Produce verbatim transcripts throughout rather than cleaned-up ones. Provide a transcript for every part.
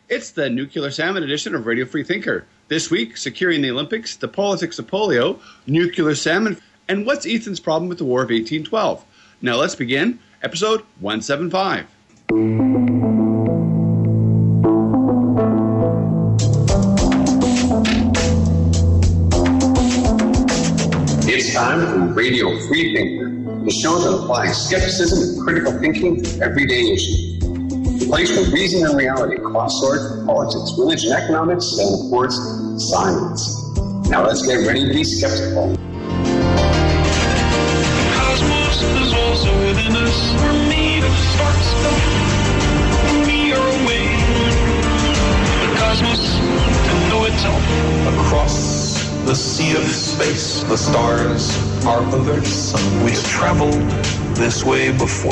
It's the Nuclear Salmon edition of Radio Free Thinker. This week, securing the Olympics, the politics of polio, nuclear salmon, and what's Ethan's problem with the War of eighteen twelve. Now let's begin episode one seventy-five. It's time for Radio Free Thinker, the show that applies skepticism and critical thinking to everyday issues. The place where reason and reality cross swords with politics, religion, economics, and of course, science. Now let's get ready to be skeptical. The cosmos is also within us. We're made of spark stuff. We are awake. The cosmos to know itself. Across the sea of space, the stars are others. We have traveled this way before,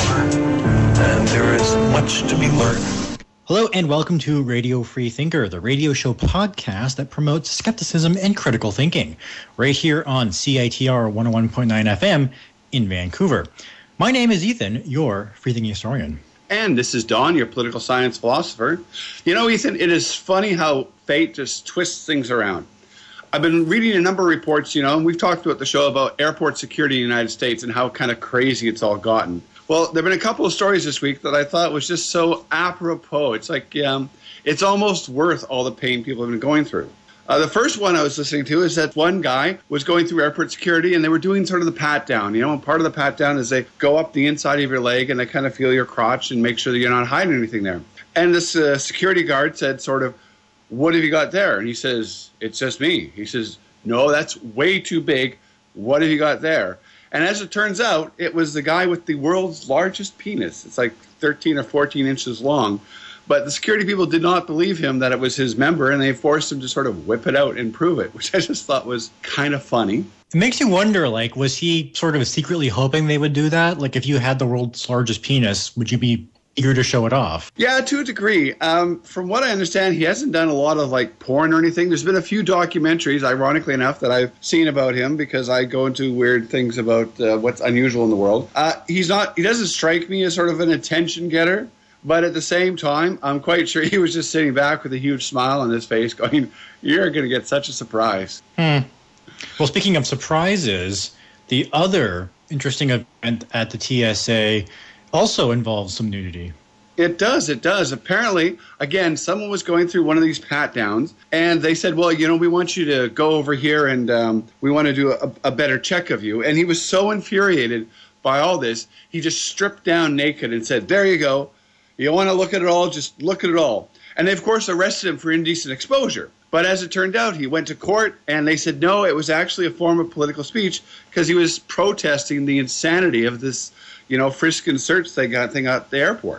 and there is much to be learned. Hello and welcome to Radio Free Thinker, the radio show podcast that promotes skepticism and critical thinking, right here on C I T R one oh one point nine F M in Vancouver. My name is Ethan, your free thinking historian. And this is Don, your political science philosopher. You know, Ethan, it is funny how fate just twists things around. I've been reading a number of reports, you know, and we've talked about the show about airport security in the United States and how kind of crazy it's all gotten. Well, there have been a couple of stories this week that I thought was just so apropos. It's like, um, it's almost worth all the pain people have been going through. Uh, the first one I was listening to is that one guy was going through airport security and they were doing sort of the pat down. You know, and part of the pat down is they go up the inside of your leg and they kind of feel your crotch and make sure that you're not hiding anything there. And this uh, security guard said sort of, "What have you got there?" And he says, "It's just me." He says, "No, that's way too big. What have you got there?" And as it turns out, it was the guy with the world's largest penis. It's like thirteen or fourteen inches long. But the security people did not believe him that it was his member, and they forced him to sort of whip it out and prove it, which I just thought was kind of funny. It makes you wonder, like, was he sort of secretly hoping they would do that? Like, if you had the world's largest penis, would you be eager to show it off? Yeah, to a degree. Um, from what I understand, he hasn't done a lot of like porn or anything. There's been a few documentaries, ironically enough, that I've seen about him because I go into weird things about uh, what's unusual in the world. Uh, he's not. He doesn't strike me as sort of an attention getter, but at the same time, I'm quite sure he was just sitting back with a huge smile on his face, going, "You're going to get such a surprise." Hmm. Well, speaking of surprises, the other interesting event at the T S A also involves some nudity. It does, it does. Apparently, again, someone was going through one of these pat-downs, and they said, well, you know, we want you to go over here, and um, we want to do a, a better check of you. And he was so infuriated by all this, he just stripped down naked and said, "There you go. You want to look at it all? Just look at it all." And they, of course, arrested him for indecent exposure. But as it turned out, he went to court, and they said, no, it was actually a form of political speech because he was protesting the insanity of this, you know, frisk and search they got thing at the airport.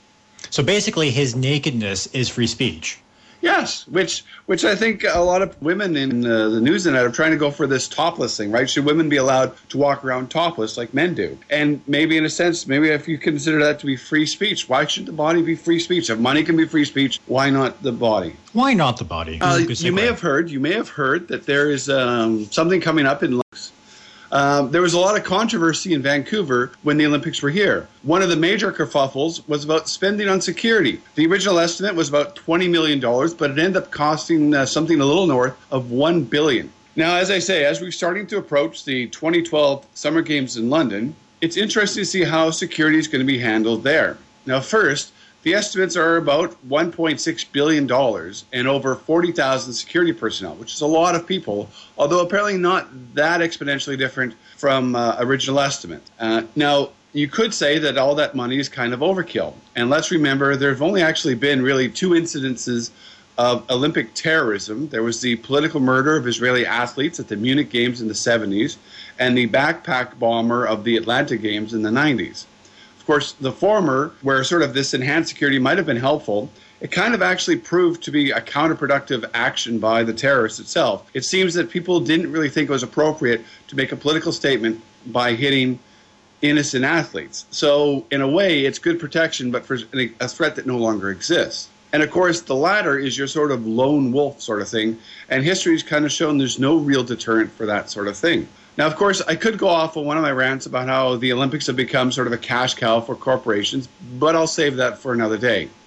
So basically his nakedness is free speech. Yes, which which I think a lot of women in uh, the news and that are trying to go for this topless thing, right? Should women be allowed to walk around topless like men do? And maybe in a sense, maybe if you consider that to be free speech, why should the body be free speech? If money can be free speech, why not the body? Why not the body? Uh, you may have heard, you may have heard that there is um, something coming up in Lux. Um, there was a lot of controversy in Vancouver when the Olympics were here. One of the major kerfuffles was about spending on security. The original estimate was about twenty million dollars, but it ended up costing uh, something a little north of one billion dollars. Now, as I say, as we're starting to approach the twenty twelve Summer Games in London, it's interesting to see how security is going to be handled there. Now, first, the estimates are about one point six billion dollars and over forty thousand security personnel, which is a lot of people, although apparently not that exponentially different from uh, original estimate. Uh, now, you could say that all that money is kind of overkill. And let's remember, there have only actually been really two incidences of Olympic terrorism. There was the political murder of Israeli athletes at the Munich Games in the seventies and the backpack bomber of the Atlanta Games in the nineties. Of course, the former, where sort of this enhanced security might have been helpful, it kind of actually proved to be a counterproductive action by the terrorists itself. It seems that people didn't really think it was appropriate to make a political statement by hitting innocent athletes. So, in a way, it's good protection, but for a threat that no longer exists. And, of course, the latter is your sort of lone wolf sort of thing, and history's kind of shown there's no real deterrent for that sort of thing. Now, of course, I could go off on one of my rants about how the Olympics have become sort of a cash cow for corporations, but I'll save that for another day.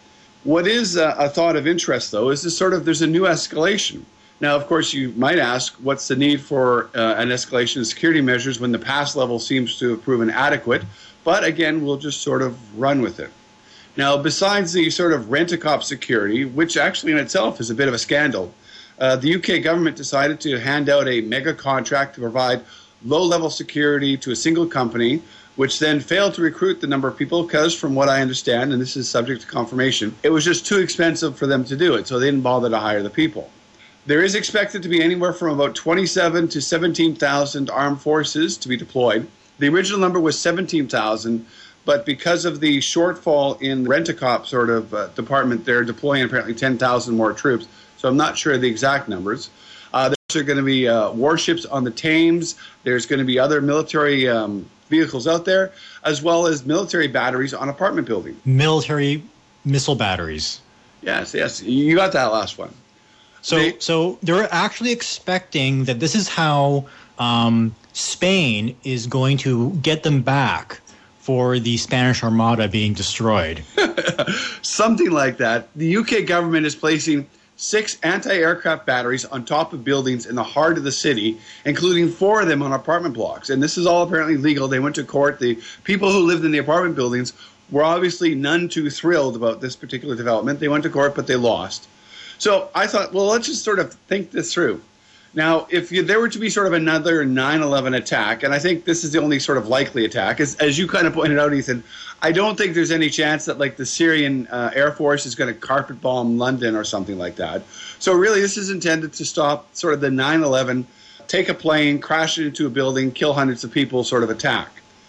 What is a, a thought of interest, though, is this sort of there's a new escalation. Now, of course, you might ask, what's the need for uh, an escalation of security measures when the past level seems to have proven adequate? But again, we'll just sort of run with it. Now, besides the sort of rent-a-cop security, which actually in itself is a bit of a scandal, uh, the U K government decided to hand out a mega contract to provide low-level security to a single company, which then failed to recruit the number of people because, from what I understand, and this is subject to confirmation, it was just too expensive for them to do it, so they didn't bother to hire the people. There is expected to be anywhere from about twenty-seven to seventeen thousand armed forces to be deployed. The original number was seventeen thousand, but because of the shortfall in the rent-a-cop sort of uh, department, they're deploying apparently ten thousand more troops, so I'm not sure of the exact numbers. Uh, there's going to be uh, warships on the Thames. There's going to be other military um, vehicles out there, as well as military batteries on apartment buildings. Military missile batteries. Yes, yes. You got that last one. So, they, so they're actually expecting that this is how um, Spain is going to get them back for the Spanish Armada being destroyed. Something like that. The U K government is placing six anti-aircraft batteries on top of buildings in the heart of the city, including four of them on apartment blocks. And this is all apparently legal. They went to court. The people who lived in the apartment buildings were obviously none too thrilled about this particular development. They went to court, but they lost. So I thought, well, let's just sort of think this through. Now, if you, there were to be sort of another nine eleven attack, and I think this is the only sort of likely attack, as, as you kind of pointed out, Ethan, I don't think there's any chance that, like, the Syrian uh, Air Force is going to carpet bomb London or something like that. So really, this is intended to stop sort of the nine eleven, take a plane, crash it into a building, kill hundreds of people sort of attack.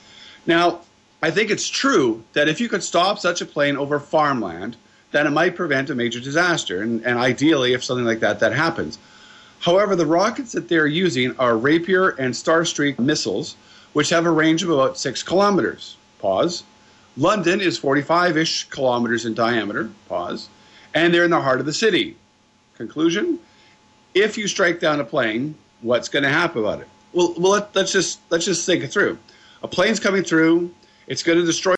Now, I think it's true that if you could stop such a plane over farmland, then it might prevent a major disaster, and, and ideally, if something like that, that happens. However, the rockets that they're using are Rapier and Starstreak missiles, which have a range of about six kilometers. Pause. London is forty-five-ish kilometers in diameter. Pause. And they're in the heart of the city. Conclusion? If you strike down a plane, what's going to happen about it? Well, well let, let's just let's just think it through. A plane's coming through. It's going to destroy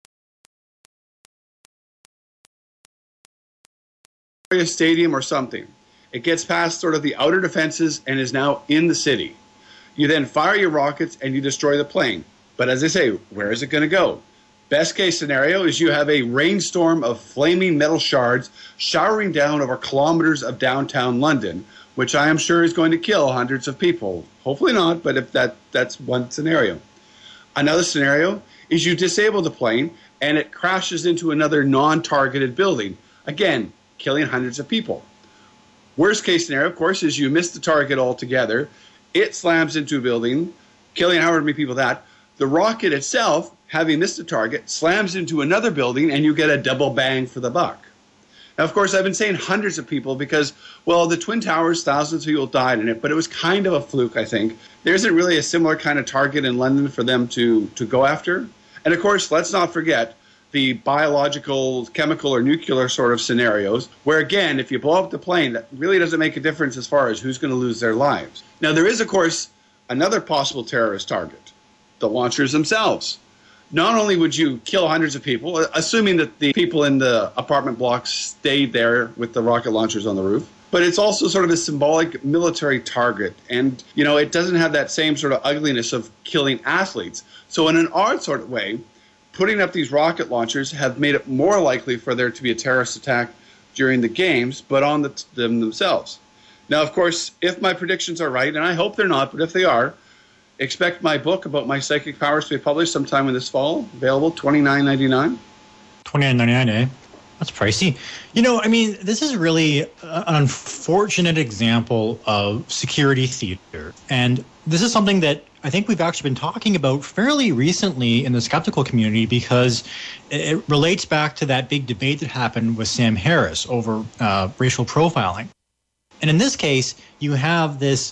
a stadium or something. It gets past sort of the outer defenses and is now in the city. You then fire your rockets and you destroy the plane. But as I say, where is it going to go? Best case scenario is you have a rainstorm of flaming metal shards showering down over kilometers of downtown London, which I am sure is going to kill hundreds of people. Hopefully not, but if that that's one scenario. Another scenario is you disable the plane and it crashes into another non-targeted building. Again, killing hundreds of people. Worst case scenario, of course, is you miss the target altogether. It slams into a building, killing however many people that. The rocket itself, having missed the target, slams into another building, and you get a double bang for the buck. Now, of course, I've been saying hundreds of people because, well, the Twin Towers, thousands of people died in it, but it was kind of a fluke, I think. There isn't really a similar kind of target in London for them to, to go after. And, of course, let's not forget the biological, chemical, or nuclear sort of scenarios, where, again, if you blow up the plane, that really doesn't make a difference as far as who's going to lose their lives. Now, there is, of course, another possible terrorist target, the launchers themselves. Not only would you kill hundreds of people, assuming that the people in the apartment blocks stayed there with the rocket launchers on the roof, but it's also sort of a symbolic military target. And, you know, it doesn't have that same sort of ugliness of killing athletes. So in an odd sort of way, putting up these rocket launchers have made it more likely for there to be a terrorist attack during the games, but on the, them themselves. Now, of course, if my predictions are right, and I hope they're not, but if they are, expect my book about my psychic powers to be published sometime in this fall. Available twenty-nine ninety-nine. twenty-nine ninety-nine, eh? That's pricey. You know, I mean, this is really an unfortunate example of security theater. And this is something that I think we've actually been talking about fairly recently in the skeptical community because it relates back to that big debate that happened with Sam Harris over uh, racial profiling. And in this case, you have this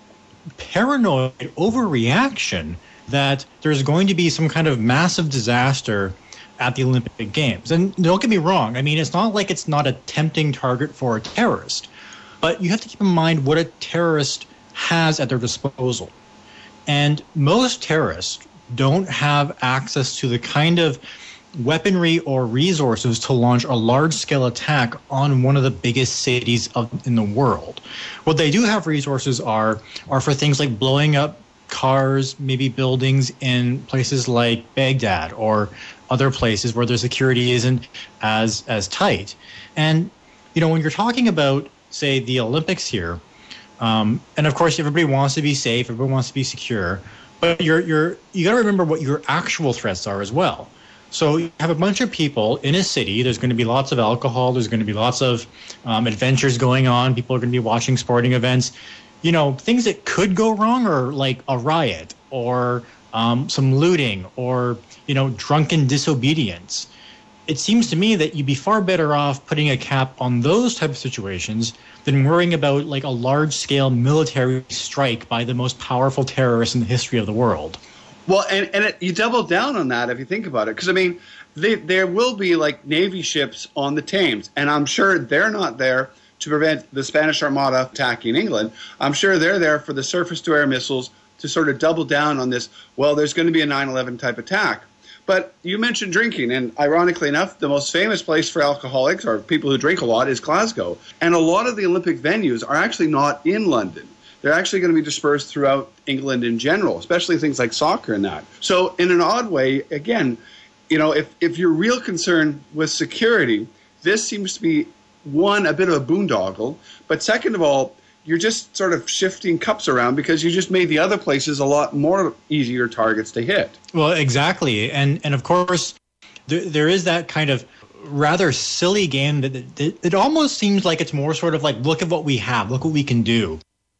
paranoid overreaction that there's going to be some kind of massive disaster at the Olympic Games. And don't get me wrong, I mean, it's not like it's not a tempting target for a terrorist, but you have to keep in mind what a terrorist has at their disposal. And most terrorists don't have access to the kind of weaponry or resources to launch a large-scale attack on one of the biggest cities of, in the world. What they do have resources are are for things like blowing up cars, maybe buildings in places like Baghdad or other places where their security isn't as as tight. And, you know, when you're talking about, say, the Olympics here, um, and of course everybody wants to be safe, everybody wants to be secure, but you're you're you got to remember what your actual threats are as well. So you have a bunch of people in a city. There's going to be lots of alcohol. There's going to be lots of um, adventures going on. People are going to be watching sporting events. You know, things that could go wrong are like a riot or um, some looting or, you know, drunken disobedience. It seems to me that you'd be far better off putting a cap on those type of situations than worrying about like a large-scale military strike by the most powerful terrorists in the history of the world. Well, and, and it, you double down on that if you think about it. Because, I mean, they, there will be, like, Navy ships on the Thames. And I'm sure they're not there to prevent the Spanish Armada attacking England. I'm sure they're there for the surface-to-air missiles to sort of double down on this, well, there's going to be a nine eleven type attack. But you mentioned drinking, and ironically enough, the most famous place for alcoholics or people who drink a lot is Glasgow. And a lot of the Olympic venues are actually not in London. They're actually going to be dispersed throughout England in general, especially things like soccer and that. So in an odd way, again, you know, if, if you're real concerned with security, this seems to be, one, a bit of a boondoggle, but second of all, you're just sort of shifting cups around because you just made the other places a lot more easier targets to hit. Well, exactly. And and of course, there, there is that kind of rather silly game that, that it almost seems like it's more sort of like, look at what we have, look what we can do.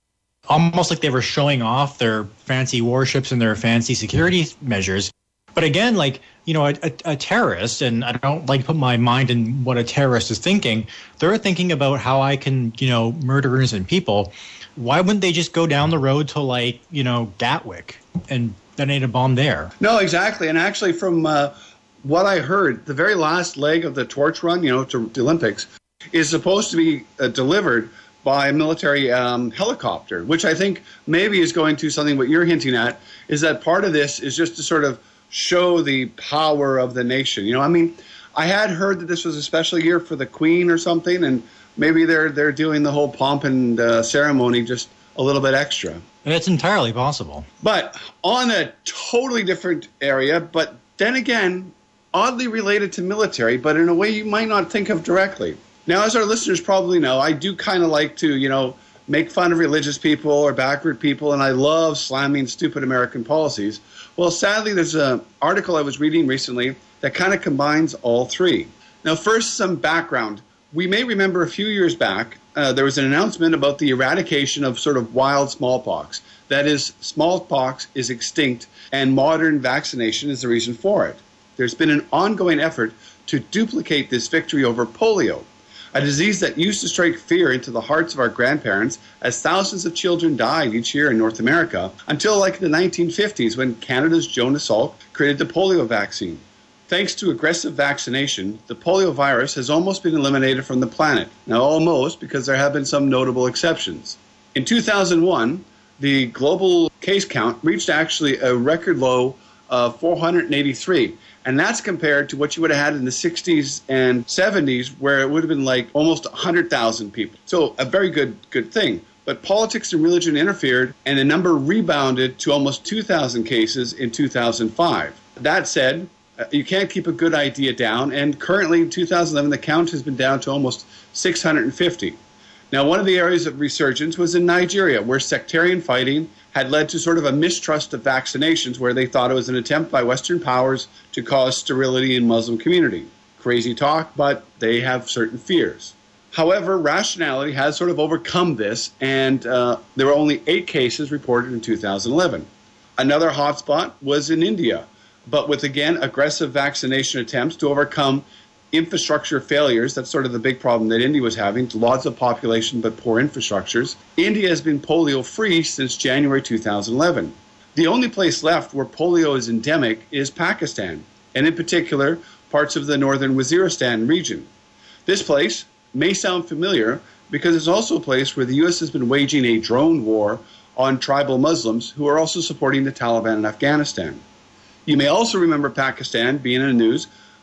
Almost like they were showing off their fancy warships and their fancy security measures. But again, like, you know, a, a, a terrorist, and I don't like to put my mind in what a terrorist is thinking, they're thinking about how I can, you know, murder innocent people. Why wouldn't they just go down the road to, like, you know, Gatwick and detonate a bomb there? No, exactly. And actually from uh, what I heard, the very last leg of the torch run, you know, to the Olympics, is supposed to be uh, delivered by a military um, helicopter, which I think maybe is going to something what you're hinting at, is that part of this is just to sort of show the power of the nation. You know, I mean, I had heard that this was a special year for the Queen or something, and maybe they're they're doing the whole pomp and uh, ceremony just a little bit extra. It's entirely possible. But on a totally different area, but then again, oddly related to military, but in a way you might not think of directly. Now, as our listeners probably know, I do kind of like to, you know, make fun of religious people or backward people, and I love slamming stupid American policies. Well, sadly, there's an article I was reading recently that kind of combines all three. Now, first, some background. We may remember a few years back, uh, there was an announcement about the eradication of sort of wild smallpox. That is, smallpox is extinct, and modern vaccination is the reason for it. There's been an ongoing effort to duplicate this victory over polio, a disease that used to strike fear into the hearts of our grandparents as thousands of children died each year in North America, until like the nineteen fifties when Canada's Jonas Salk created the polio vaccine. Thanks to aggressive vaccination, the polio virus has almost been eliminated from the planet. Now, almost, because there have been some notable exceptions. In two thousand one, the global case count reached actually a record low of four hundred eighty-three. And that's compared to what you would have had in the sixties and seventies, where it would have been like almost one hundred thousand people. So a very good good thing. But politics and religion interfered, and the number rebounded to almost two thousand cases in two thousand five. That said, you can't keep a good idea down, and currently in two thousand eleven, the count has been down to almost six hundred fifty. Now, one of the areas of resurgence was in Nigeria, where sectarian fighting had led to sort of a mistrust of vaccinations, where they thought it was an attempt by Western powers to cause sterility in Muslim community. Crazy talk, but they have certain fears. However, rationality has sort of overcome this, and uh, there were only eight cases reported in two thousand eleven. Another hotspot was in India, but with, again, aggressive vaccination attempts to overcome infrastructure failures. That's sort of the big problem that India was having, lots of population but poor infrastructures. India has been polio-free since January two thousand eleven. The only place left where polio is endemic is Pakistan, and in particular, parts of the northern Waziristan region. This place may sound familiar because it's also a place where the U S has been waging a drone war on tribal Muslims who are also supporting the Taliban in Afghanistan. You may also remember Pakistan being in the news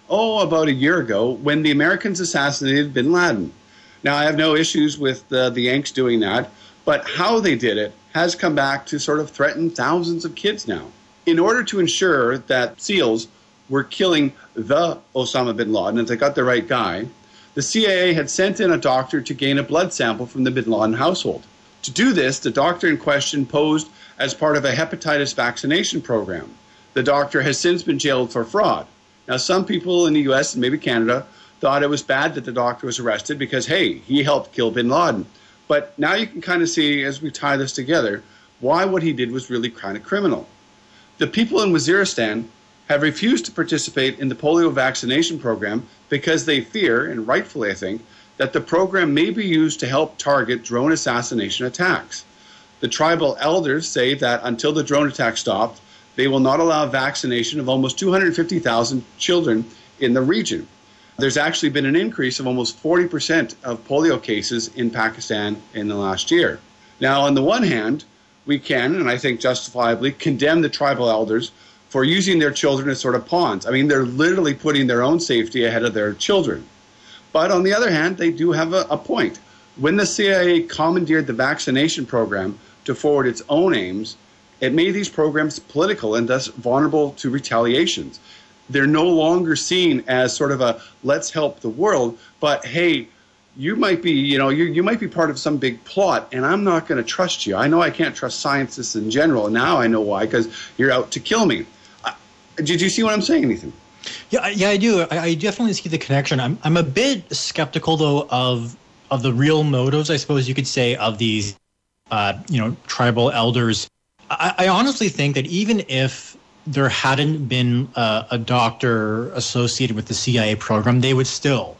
oh, about a year ago when the Americans assassinated bin Laden. Now, I have no issues with uh, the Yanks doing that, but how they did it has come back to sort of threaten thousands of kids now. In order to ensure that SEALs were killing the Osama bin Laden, and they got the right guy, the C I A had sent in a doctor to gain a blood sample from the bin Laden household. To do this, the doctor in question posed as part of a hepatitis vaccination program. The doctor has since been jailed for fraud. Now, some people in the U S and maybe Canada thought it was bad that the doctor was arrested because, hey, he helped kill bin Laden. But now you can kind of see, as we tie this together, why what he did was really kind of criminal. The people in Waziristan have refused to participate in the polio vaccination program because they fear, and rightfully I think, that the program may be used to help target drone assassination attacks. The tribal elders say that until the drone attack stopped, they will not allow vaccination of almost two hundred fifty thousand children in the region. There's actually been an increase of almost forty percent of polio cases in Pakistan in the last year. Now, on the one hand, we can, and I think justifiably, condemn the tribal elders for using their children as sort of pawns. I mean, they're literally putting their own safety ahead of their children. But on the other hand, they do have a, a point. When the C I A commandeered the vaccination program to forward its own aims, it made these programs political and thus vulnerable to retaliations. They're no longer seen as sort of a let's help the world, but hey, you might be, you know, you you might be part of some big plot, and I'm not going to trust you. I know I can't trust scientists in general, and now I know why, because you're out to kill me. Uh, did you see what I'm saying, Ethan? Yeah, yeah, I do. I, I definitely see the connection. I'm I'm a bit skeptical though of of the real motives, I suppose you could say, of these, uh, you know, tribal elders. I, I honestly think that even if there hadn't been a, a doctor associated with the C I A program, they would still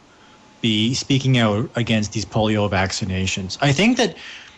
be speaking out against these polio vaccinations. I think that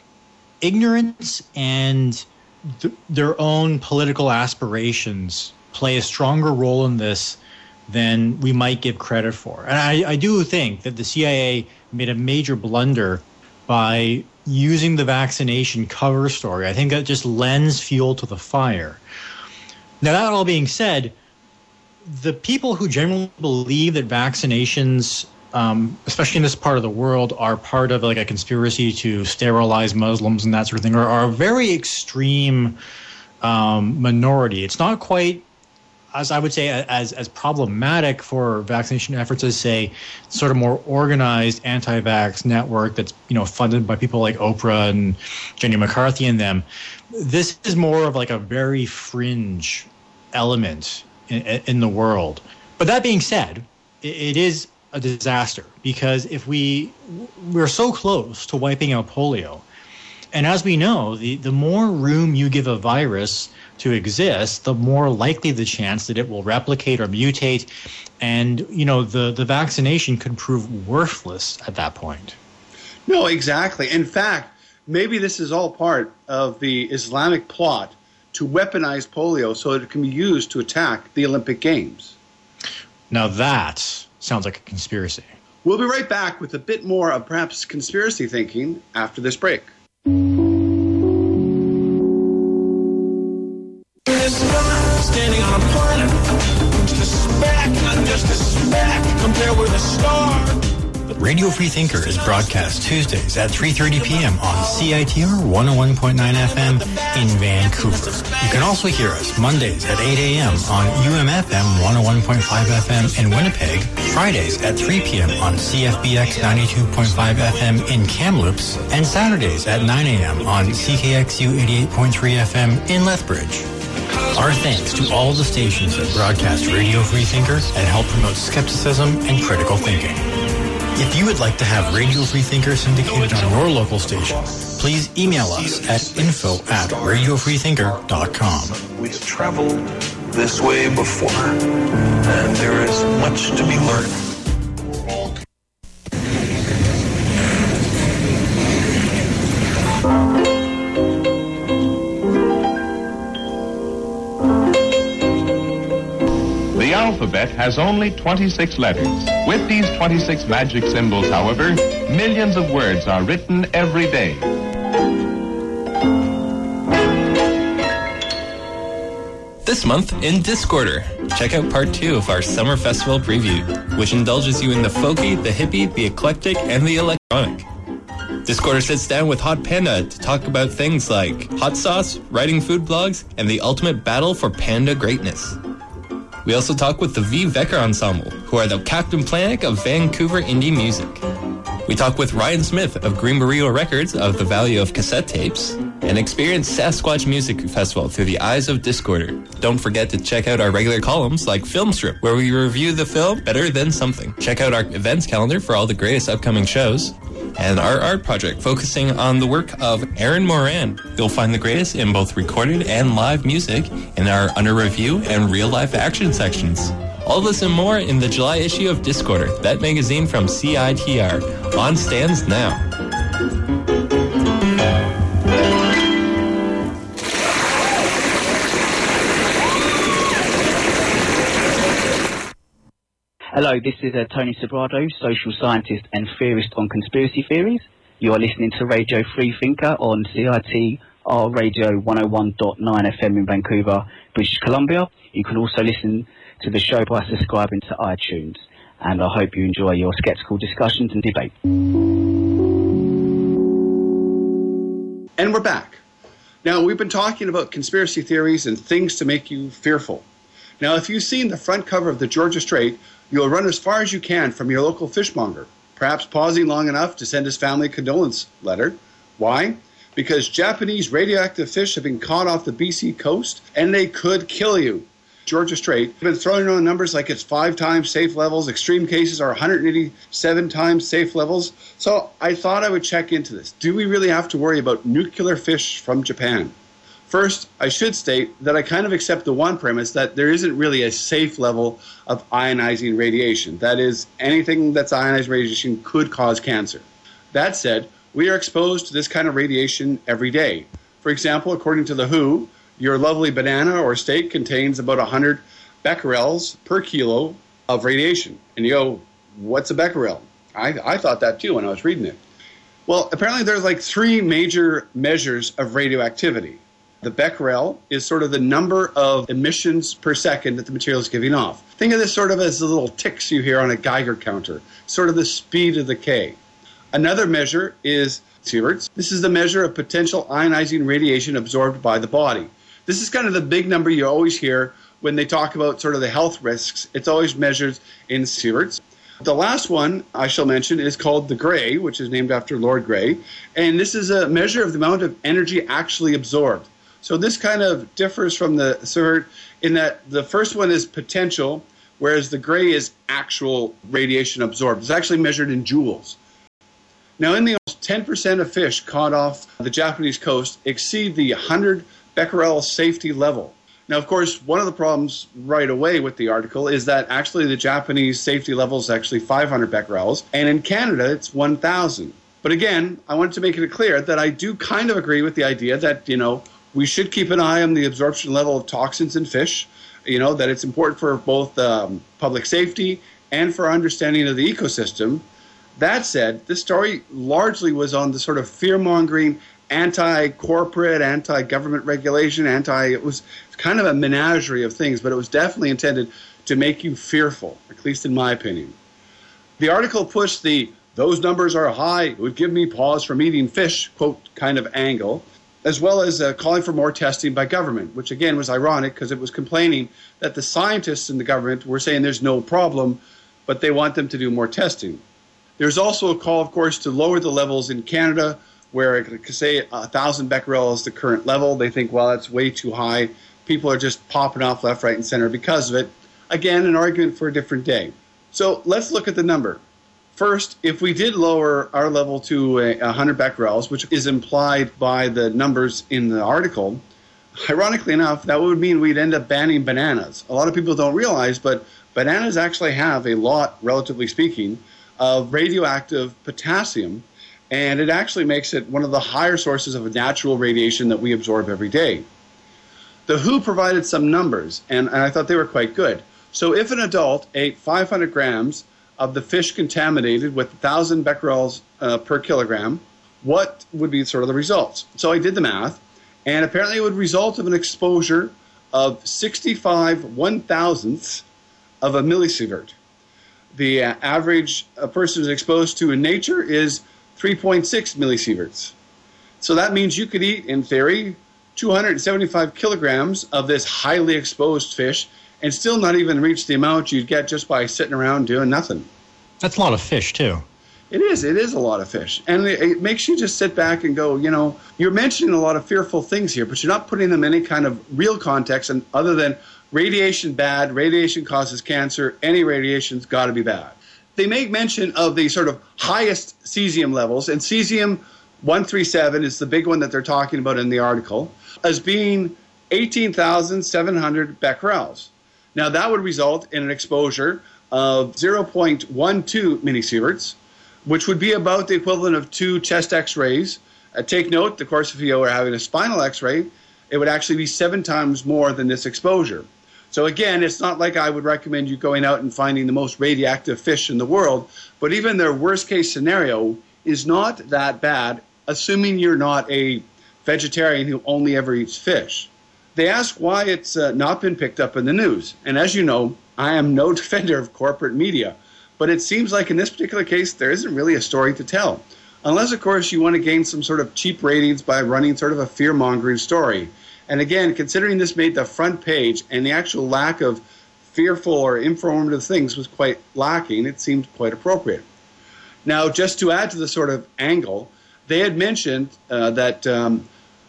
ignorance and th- their own political aspirations play a stronger role in this than we might give credit for. And I, I do think that the C I A made a major blunder by using the vaccination cover story. I think that just lends fuel to the fire. Now, that all being said, the people who generally believe that vaccinations, um, especially in this part of the world, are part of like a conspiracy to sterilize Muslims and that sort of thing, are, are a very extreme um, minority. It's not quite, as I would say, as as problematic for vaccination efforts as, say, sort of more organized anti-vax network that's, you know, funded by people like Oprah and Jenny McCarthy and them. This is more of like a very fringe element in, in the world. But that being said, it, it is a disaster because if we we're so close to wiping out polio, and as we know, the, the more room you give a virus to exist, the more likely the chance that it will replicate or mutate, and you know the, the vaccination could prove worthless at that point. No, exactly. In fact, maybe this is all part of the Islamic plot to weaponize polio so that it can be used to attack the Olympic Games. Now that sounds like a conspiracy. We'll be right back with a bit more of perhaps conspiracy thinking after this break. Standing on a planet, just a speck, not just a speck, compared with a star. Radio Free Thinker is broadcast Tuesdays at three thirty p.m. on C I T R one oh one point nine F M in Vancouver. You can also hear us Mondays at eight a.m. on U M F M one oh one point five F M in Winnipeg, Fridays at three p.m. on C F B X ninety-two point five F M in Kamloops, and Saturdays at nine a.m. on C K X U eighty-eight point three F M in Lethbridge. Our thanks to all the stations that broadcast Radio Free Thinker and help promote skepticism and critical thinking. If you would like to have Radio Free Thinker syndicated on your local station, please email us at info at radio free thinker dot com. We've traveled this way before, and there is much to be learned. The alphabet has only twenty-six letters. With these twenty-six magic symbols, however, millions of words are written every day. The This month in Discorder, check out part two of our summer festival preview, which indulges you in the folky, the hippie, the eclectic, and the electronic. Discorder sits down with Hot Panda to talk about things like hot sauce, writing food blogs, and the ultimate battle for panda greatness. We also talk with the V. Vecker Ensemble, who are the Captain Planet of Vancouver indie music. We talk with Ryan Smith of Green Burrito Records of the value of cassette tapes, and experience Sasquatch Music Festival through the eyes of Discorder. Don't forget to check out our regular columns like Film Strip, where we review the film Better Than Something. Check out our events calendar for all the greatest upcoming shows, and our art project focusing on the work of Aaron Moran. You'll find the greatest in both recorded and live music in our under review and real life action sections. All this and more in the July issue of Discorder, that magazine from C I T R. On stands now. Hello, this is uh, Tony Sobrado, social scientist and theorist on conspiracy theories. You are listening to Radio Free Thinker on C I T R Radio one oh one point nine F M in Vancouver, British Columbia. You can also listen to the show by subscribing to iTunes. And I hope you enjoy your skeptical discussions and debate. And we're back. Now, we've been talking about conspiracy theories and things to make you fearful. Now, if you've seen the front cover of the Georgia Strait, you'll run as far as you can from your local fishmonger, perhaps pausing long enough to send his family a condolence letter. Why? Because Japanese radioactive fish have been caught off the B C coast, and they could kill you. Georgia Strait have been throwing around numbers like it's five times safe levels. Extreme cases are one hundred eighty-seven times safe levels. So I thought I would check into this. Do we really have to worry about nuclear fish from Japan? First, I should state that I kind of accept the one premise that there isn't really a safe level of ionizing radiation. That is, anything that's ionized radiation could cause cancer. That said, we are exposed to this kind of radiation every day. For example, according to the W H O, your lovely banana or steak contains about one hundred becquerels per kilo of radiation. And you go, what's a becquerel? I, I thought that too when I was reading it. Well, apparently there's like three major measures of radioactivity. The becquerel is sort of the number of emissions per second that the material is giving off. Think of this sort of as the little ticks you hear on a Geiger counter, sort of the speed of decay. Another measure is sieverts. This is the measure of potential ionizing radiation absorbed by the body. This is kind of the big number you always hear when they talk about sort of the health risks. It's always measured in sieverts. The last one I shall mention is called the Gray, which is named after Lord Grey. And this is a measure of the amount of energy actually absorbed. So this kind of differs from the sievert in that the first one is potential, whereas the Gray is actual radiation absorbed. It's actually measured in joules. Now, in the ten percent of fish caught off the Japanese coast exceed the one hundred becquerel safety level. Now, of course, one of the problems right away with the article is that actually the Japanese safety level is actually five hundred becquerels, and in Canada it's one thousand. But again, I wanted to make it clear that I do kind of agree with the idea that, you know, we should keep an eye on the absorption level of toxins in fish, you know, that it's important for both um, public safety and for our understanding of the ecosystem. That said, this story largely was on the sort of fear-mongering, anti-corporate, anti-government regulation, anti, it was kind of a menagerie of things, but it was definitely intended to make you fearful, at least in my opinion. The article pushed the, those numbers are high, it would give me pause from eating fish, quote, kind of angle, as well as uh, calling for more testing by government, which again was ironic because it was complaining that the scientists in the government were saying there's no problem, but they want them to do more testing. There's also a call, of course, to lower the levels in Canada, where it could say one thousand becquerel is the current level. They think, well, that's way too high. People are just popping off left, right, and center because of it. Again, an argument for a different day. So let's look at the number. First, if we did lower our level to one hundred becquerels, which is implied by the numbers in the article, ironically enough, that would mean we'd end up banning bananas. A lot of people don't realize, but bananas actually have a lot, relatively speaking, of radioactive potassium, and it actually makes it one of the higher sources of natural radiation that we absorb every day. The W H O provided some numbers, and, and I thought they were quite good. So if an adult ate five hundred grams of the fish contaminated with one thousand becquerels uh, per kilogram, what would be sort of the results? So I did the math, and apparently it would result of an exposure of sixty-five one-thousandths of a millisievert. The uh, average a person is exposed to in nature is three point six millisieverts. So that means you could eat, in theory, two hundred seventy-five kilograms of this highly exposed fish and still not even reach the amount you'd get just by sitting around doing nothing. That's a lot of fish, too. It is. It is a lot of fish. And it, it makes you just sit back and go, you know, you're mentioning a lot of fearful things here, but you're not putting them in any kind of real context and other than radiation bad, radiation causes cancer, any radiation's got to be bad. They make mention of the sort of highest cesium levels, and cesium one thirty-seven is the big one that they're talking about in the article, as being eighteen thousand seven hundred becquerels. Now, that would result in an exposure of zero point one two millisieverts, which would be about the equivalent of two chest x-rays. Uh, take note, of course, if you were having a spinal x-ray, it would actually be seven times more than this exposure. So again, it's not like I would recommend you going out and finding the most radioactive fish in the world, but even their worst-case scenario is not that bad, assuming you're not a vegetarian who only ever eats fish. They ask why it's uh, not been picked up in the news. And as you know, I am no defender of corporate media, but it seems like in this particular case, there isn't really a story to tell. Unless, of course, you want to gain some sort of cheap ratings by running sort of a fear-mongering story. And again, considering this made the front page and the actual lack of fearful or informative things was quite lacking, it seemed quite appropriate. Now, just to add to the sort of angle, they had mentioned uh, that um,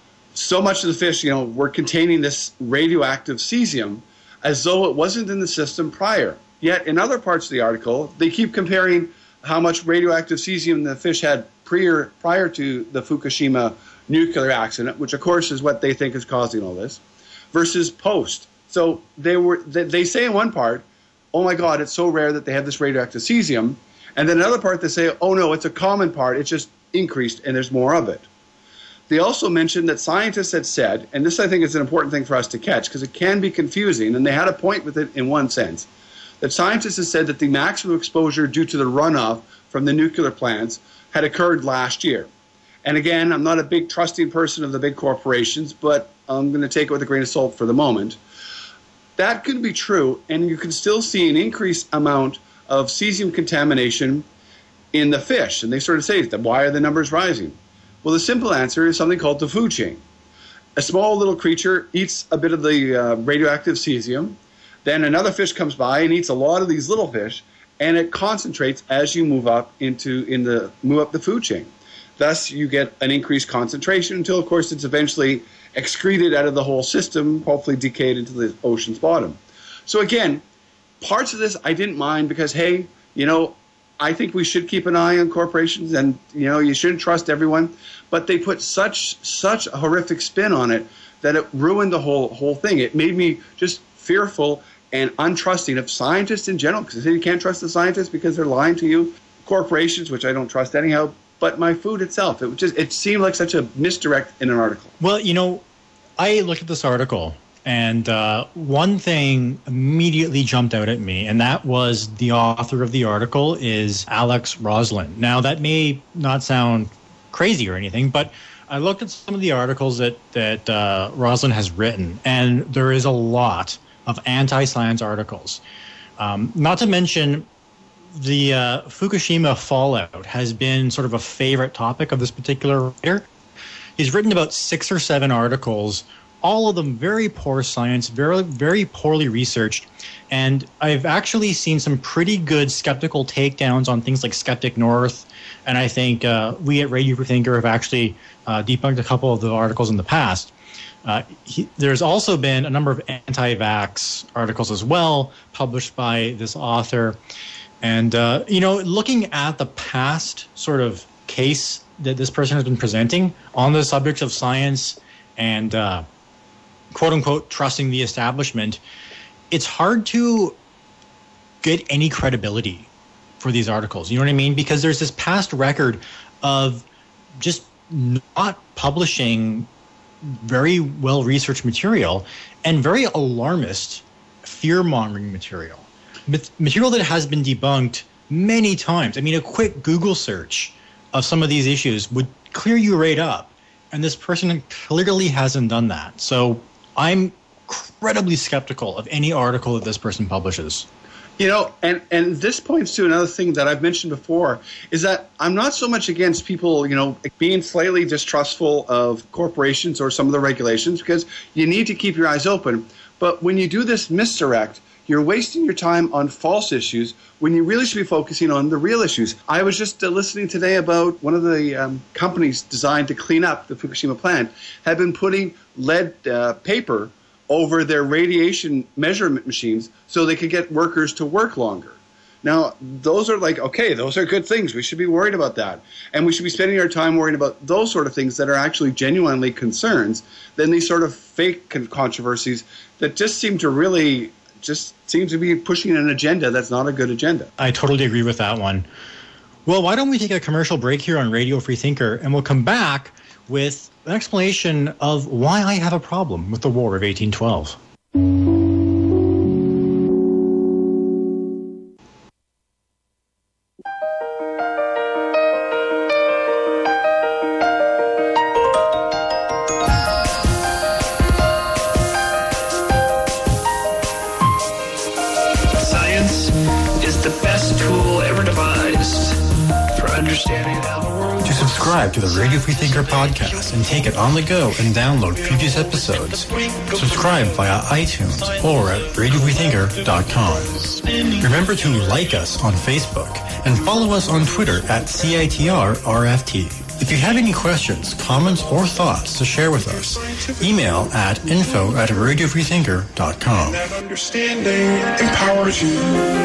so much of the fish, you know, were containing this radioactive cesium as though it wasn't in the system prior. Yet in other parts of the article, they keep comparing how much radioactive cesium the fish had prior, prior to the Fukushima nuclear accident, which of course is what they think is causing all this, versus post. So they were they, they say in one part, oh my God, it's so rare that they have this radioactive cesium. And then another part they say, oh no, it's a common part, it's just increased and there's more of it. They also mentioned that scientists had said, and this I think is an important thing for us to catch because it can be confusing, and they had a point with it in one sense, that scientists had said that the maximum exposure due to the runoff from the nuclear plants had occurred last year. And again, I'm not a big trusting person of the big corporations, but I'm going to take it with a grain of salt for the moment. That could be true, and you can still see an increased amount of cesium contamination in the fish. And they sort of say, why are the numbers rising? Well, the simple answer is something called the food chain. A small little creature eats a bit of the uh, radioactive cesium, then another fish comes by and eats a lot of these little fish, and it concentrates as you move up into in the move up the food chain. Thus, you get an increased concentration until, of course, it's eventually excreted out of the whole system, hopefully decayed into the ocean's bottom. So again, parts of this I didn't mind because, hey, you know, I think we should keep an eye on corporations, and you know, you shouldn't trust everyone. But they put such such a horrific spin on it that it ruined the whole whole thing. It made me just fearful and untrusting of scientists in general, because you can't trust the scientists because they're lying to you. Corporations, which I don't trust anyhow, but my food itself. It just it seemed like such a misdirect in an article. Well, you know, I looked at this article, and uh, one thing immediately jumped out at me, and that was the author of the article is Alex Roslin. Now, that may not sound crazy or anything, but I looked at some of the articles that, that uh, Roslin has written, and there is a lot of anti-science articles. Um, not to mention, the uh, Fukushima fallout has been sort of a favorite topic of this particular writer. He's written about six or seven articles, all of them very poor science, very, very poorly researched. And I've actually seen some pretty good skeptical takedowns on things like Skeptic North. And I think uh, we at Radio Free Thinker have actually uh, debunked a couple of the articles in the past. Uh, he, there's also been a number of anti-vax articles as well, published by this author. And, uh, you know, looking at the past sort of case that this person has been presenting on the subjects of science and uh, quote-unquote trusting the establishment, it's hard to get any credibility for these articles. You know what I mean? Because there's this past record of just not publishing very well-researched material and very alarmist, fear-mongering material. Material that has been debunked many times. I mean, a quick Google search of some of these issues would clear you right up. And this person clearly hasn't done that. So I'm incredibly skeptical of any article that this person publishes. You know, and, and this points to another thing that I've mentioned before, is that I'm not so much against people, you know, being slightly distrustful of corporations or some of the regulations, because you need to keep your eyes open. But when you do this misdirect, you're wasting your time on false issues when you really should be focusing on the real issues. I was just uh, listening today about one of the um, companies designed to clean up the Fukushima plant had been putting lead uh, paper over their radiation measurement machines so they could get workers to work longer. Now, those are like, okay, those are good things. We should be worried about that. And we should be spending our time worrying about those sort of things that are actually genuinely concerns than these sort of fake controversies that just seem to really just seem to be pushing an agenda that's not a good agenda. I totally agree with that one. Well, why don't we take a commercial break here on Radio Free Thinker, and we'll come back with an explanation of why I have a problem with the War of eighteen twelve. Science is the best tool ever devised for understanding how the world. To subscribe to the Radio Free Thinker podcast and take it on the go and download previous episodes, subscribe via iTunes or at radio free thinker dot com. Remember to like us on Facebook and follow us on Twitter at C I T R R F T. If you have any questions, comments, or thoughts to share with us, email at info at radio free thinker dot com. That understanding empowers you.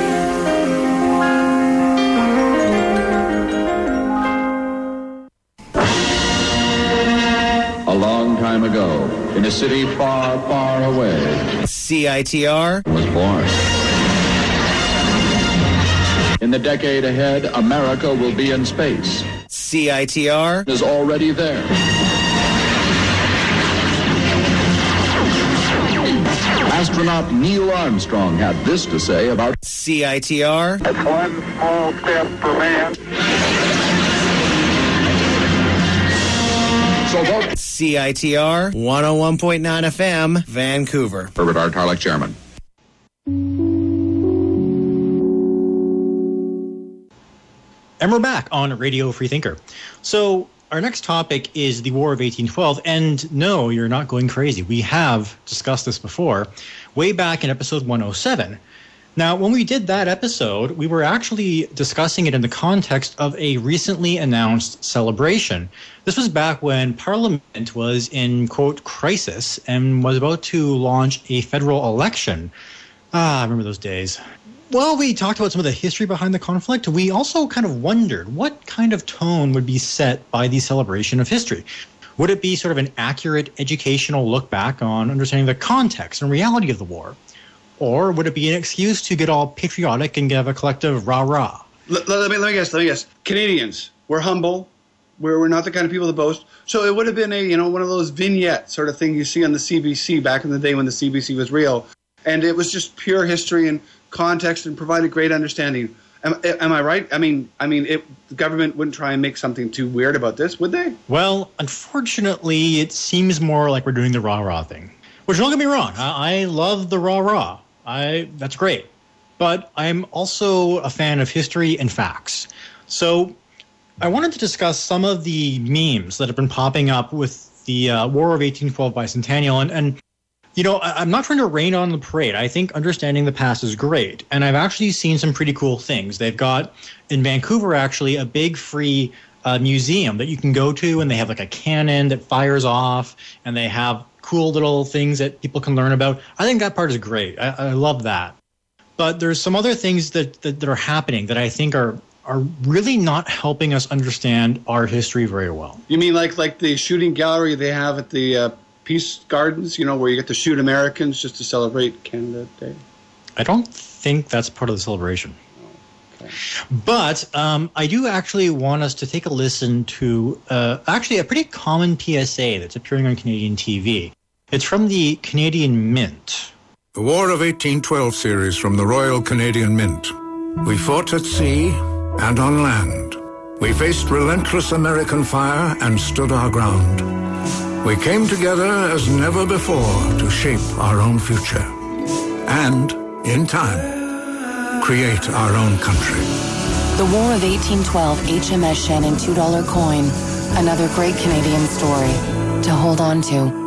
A long time ago, in a city far, far away, C I T R was born. In the decade ahead, America will be in space. C I T R Is already there. Astronaut Neil Armstrong had this to say about C I T R. That's one small step for man. So vote C I T R one oh one point nine F M, Vancouver. Herbert R. Tarlek, Chairman. And we're back on Radio Free Thinker. So our next topic is the War of eighteen twelve. And no, you're not going crazy. We have discussed this before, way back in episode one oh seven. Now, when we did that episode, we were actually discussing it in the context of a recently announced celebration. This was back when Parliament was in, quote, crisis and was about to launch a federal election. Ah, I remember those days. Well, we talked about some of the history behind the conflict. We also kind of wondered what kind of tone would be set by the celebration of history. Would it be sort of an accurate educational look back on understanding the context and reality of the war? Or would it be an excuse to get all patriotic and give a collective rah-rah? Let, let, me, let me guess, let me guess. Canadians, we're humble. We're, we're not the kind of people to boast. So it would have been a, you know, one of those vignette sort of thing you see on the C B C back in the day when the C B C was real. And it was just pure history and context and provided great understanding. Am, am I right? I mean, I mean, it, the government wouldn't try and make something too weird about this, would they? Well, unfortunately, it seems more like we're doing the rah-rah thing. Which, don't get me wrong, I, I love the rah-rah. I that's great. But I'm also a fan of history and facts. So I wanted to discuss some of the memes that have been popping up with the uh, War of eighteen twelve bicentennial. And, and you know, I, I'm not trying to rain on the parade. I think understanding the past is great. And I've actually seen some pretty cool things. They've got, in Vancouver, actually, a big free uh, museum that you can go to. And they have like a cannon that fires off. And they have cool little things that people can learn about. I think that part is great. I, I love that. But there's some other things that, that, that are happening that I think are are really not helping us understand our history very well. You mean like like the shooting gallery they have at the uh, Peace Gardens, you know, where you get to shoot Americans just to celebrate Canada Day? I don't think that's part of the celebration. Oh, okay. But um, I do actually want us to take a listen to uh, actually a pretty common P S A that's appearing on Canadian T V. It's from the Canadian Mint. The War of eighteen twelve series from the Royal Canadian Mint. We fought at sea and on land. We faced relentless American fire and stood our ground. We came together as never before to shape our own future. And, in time, create our own country. The War of eighteen twelve H M S Shannon two dollar coin. Another great Canadian story to hold on to.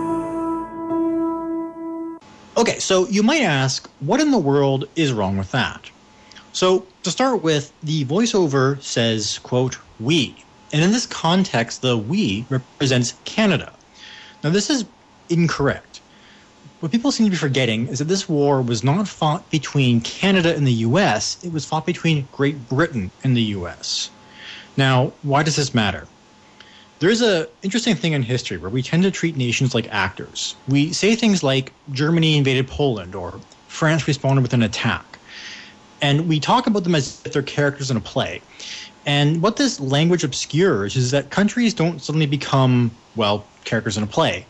Okay, so you might ask, what in the world is wrong with that? So, to start with, the voiceover says, quote, we. And in this context, the we represents Canada. Now, this is incorrect. What people seem to be forgetting is that this war was not fought between Canada and the U S, it was fought between Great Britain and the U S. Now, why does this matter? There's an interesting thing in history where we tend to treat nations like actors. We say things like Germany invaded Poland or France responded with an attack. And we talk about them as if they're characters in a play. And what this language obscures is that countries don't suddenly become, well, characters in a play.